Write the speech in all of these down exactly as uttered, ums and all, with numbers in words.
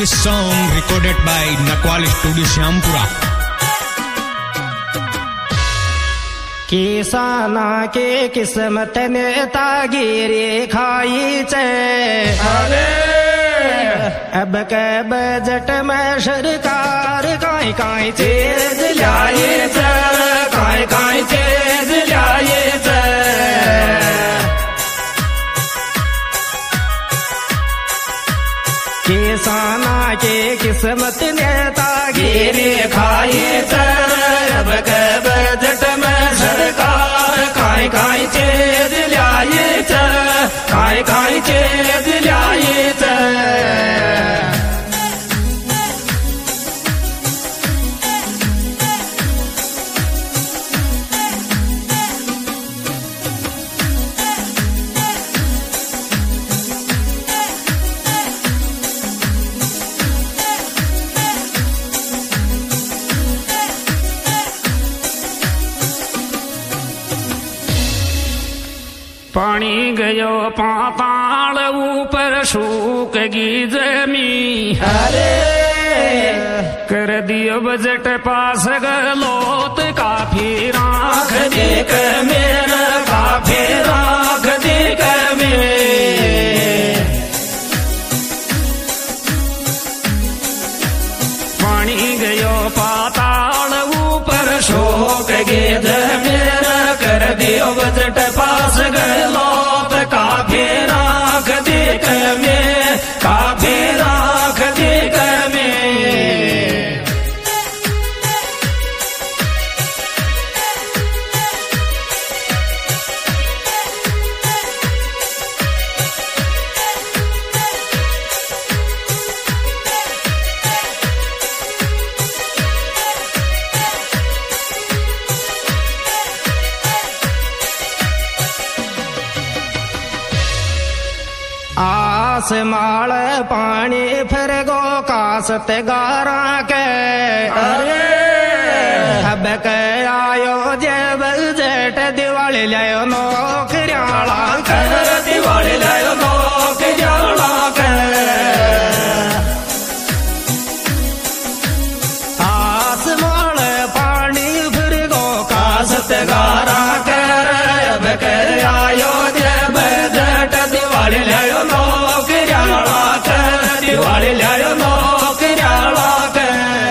This song recorded by Nakwal Studio Syampura. किसाना के किस्मत ने तागिरी खाई चे अरे अब के बजट में सरकार काई काई चीज लाए चे काई काई चीज लाए चे किसाना के किस्मत ने तागिरी खाई चे अब के बजट में सरकार काई काई चीज लाए चे काई काई चीज लाए चे पानी गयो पाताल ऊपर सूख गी जमी अरे कर दियो बजट पास गलोत काफी राख देख मेरा काफी राख देख मेरे पानी गयो पाताल ऊपर सूख गी मेरा कर दियो बजट पास गलोत काफी राख देख में काफी राख देख में आसमाल पानी फिर गो कासत गारा के अरे अब के आयो जब जेठ दिवाली लायो नौकरियाला कर दिवाली लायो नौकरियाला कर आसमाल पानी फिर गो कासत गारा कर अब के आयो जब जेठ दिवाली लायो दिवाली लायो नौकरियाला के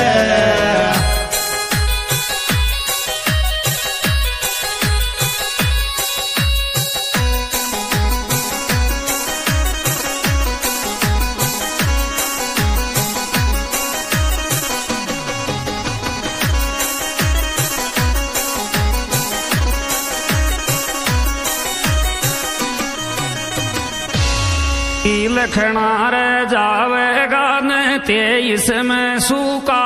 लखना रे जावेगा न तेईस में सूखा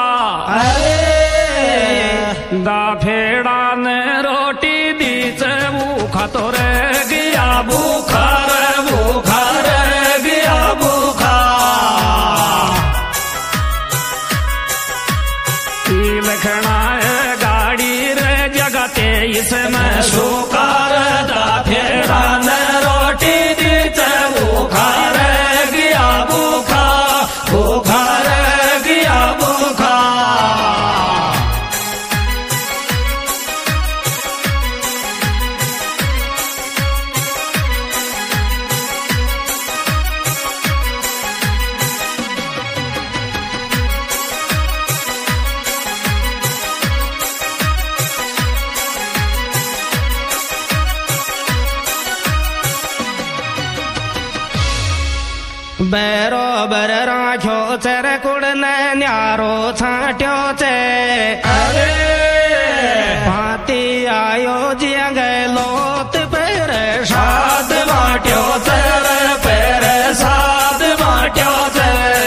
अरे दा फेड़ा ने रोटी दी चे भूखा तो रह गया भूखा रे भूखा रह गया भूखा लखना गाड़ी रे जगह तेईस में सूखा रे दा फेड़ा ने रोटी दी चे भूखा बरोबर राख्यो चर कुड़न न्यारो छाट्यो चे अरे पाती आयो जिया गलोत पैर साध बाट्यो चर पैर साध बाट्यो चे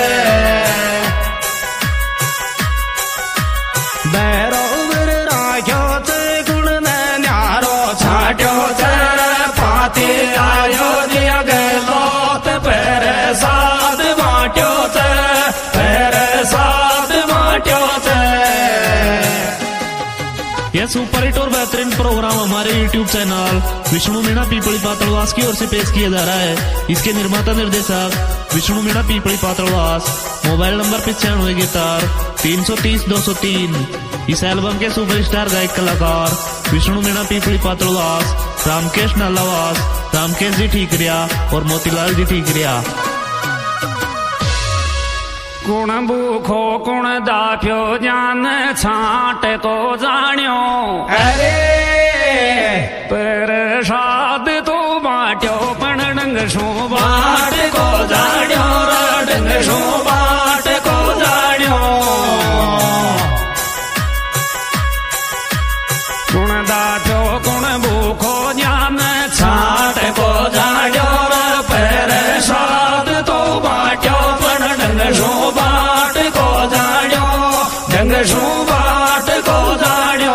बरोबर राख्यो चे कुड़न न्यारो छाट्यो चर पाती आयो जिया गलोत पैर साध बाट्यो चे पैर साध बाट्यो चे ये सुपर हिट और बेहतरीन प्रोग्राम हमारे यूट्यूब चैनल विष्णु मीणा पीपली पातलवास की ओर से पेश किया जा रहा है। इसके निर्माता निर्देशक विष्णु मीणा पीपली पातलवास। मोबाइल नंबर पिचानवे गिटार तीन सौ तीस दो सौ तीन। इस एल्बम के सुपरस्टार गायक कलाकार विष्णु मीणा पीपली पातलवास, रामकेश नालावास, रामकेश जी ठीकरिया और मोतीलाल जी ठीकरिया। कुण भूखो कुण दाफ्यो जान छाट को जान्यो, अरे प्रसाद तो बाट्यो पण डंग शो बाट को जान्यो, डंग शो बाट को जान्यो। कुण दाफ्यो कुण भूखो जान छाट को जान्यो, प्रसाद तो बाट्यो पण डंग शो बाट को जान्यो, डंग शो बाट को जान्यो।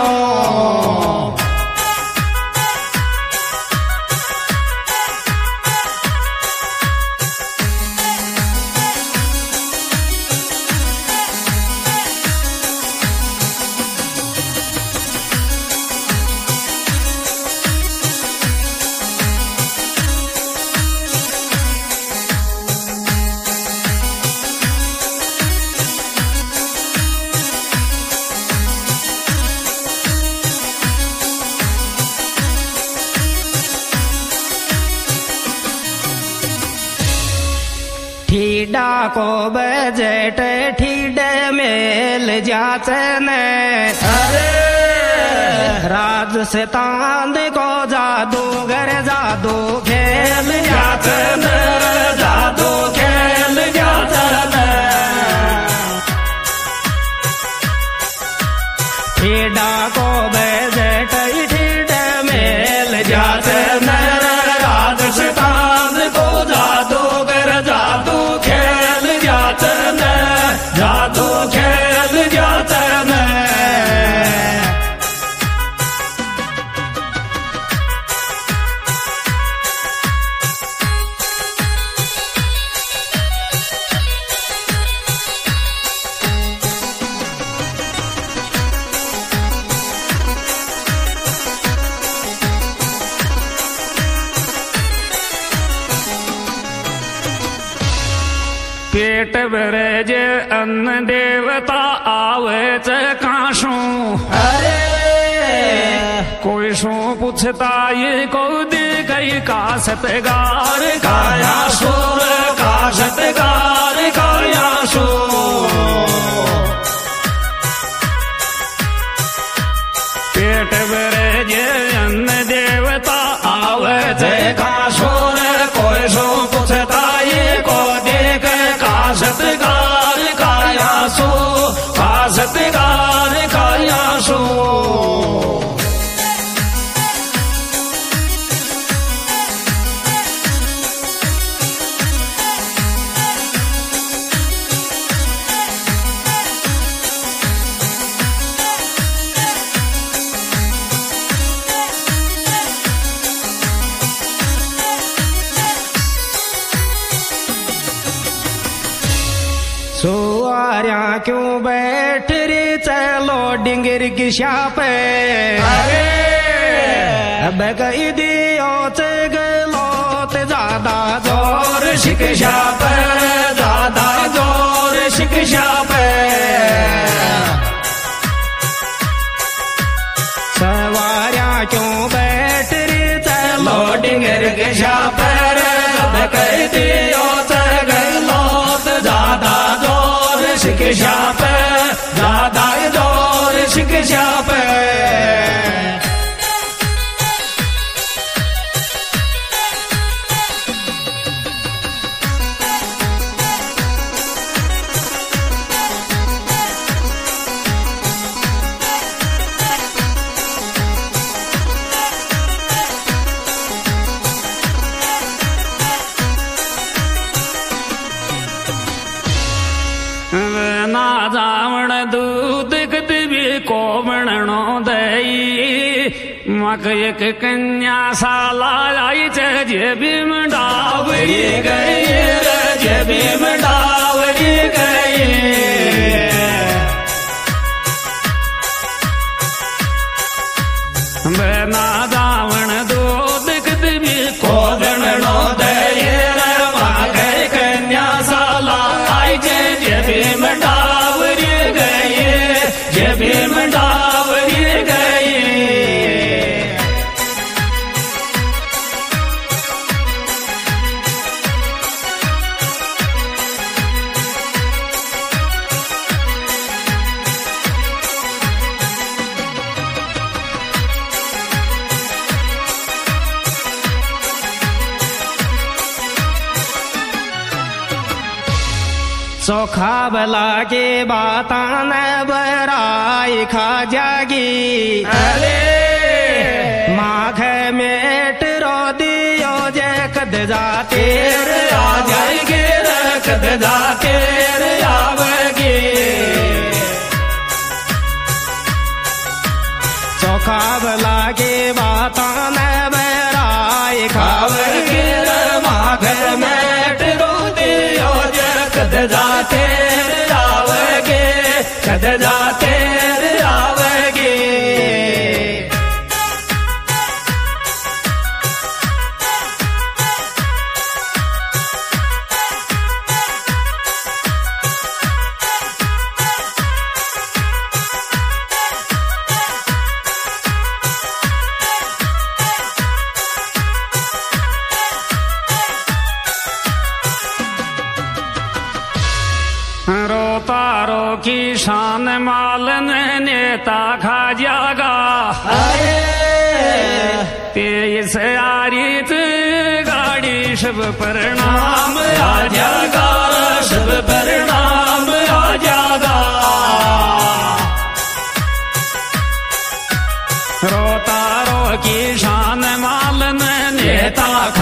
ठीडा को बजट ठीडे मेल जाचन, अरे राज से तांद को जादूगर जादू खेल जाचन, जादू खेल जाचन। ठीडा को बजट ठीडे मेल जाचन, राज से तांद को जादूगर जादू खेल जाचन, जादू खेल जाचन। पेट भरे जे अन्न देवता आवे चकाशू, अरे कोई शू पूछता ये को दे गई काशतगार काया शूर, काशतगार काया शूर। पेट भरे जे अन्न देवता आवे चकाशूर, कोई शू पूछता ये को काशतगार काया सो, काशतगार काया सो। सोआर्या क्यों बैठ रे चलो डिंगर की शापे, अरे अब कई दियो चगलो ते ज्यादा जोर शिक्षा पे, ज्यादा जोर शिक्षा पे। सवार्या क्यों बैठ रे चलो डिंगर की शापे, अब कई दियो चगलो ते ज्यादा शिक्षा पे, ज्यादा जोर शिक्षा पे। ना जावण दूध कदबी को बनणो दई, मक एक कन्या साला आई जे भीम डावरी गई, जे भीम डावरी गई। सोखा बला के बाता न बराई खा जागी अरे माघ मेट रो दियो जे कद जाते आ जाएगे कद जाते आवेगी चोखा बला के बाता न बराई खावेगी माघ मेट रो दियो जे कद जाते आवेगे कद जाते आवेगे रो पारो की शान मालन नेता खा जागा तेईस आरित गाड़ी शुभ परिणाम आ जागा शुभ परिणाम आ जागा रो तारो की शान मालन नेता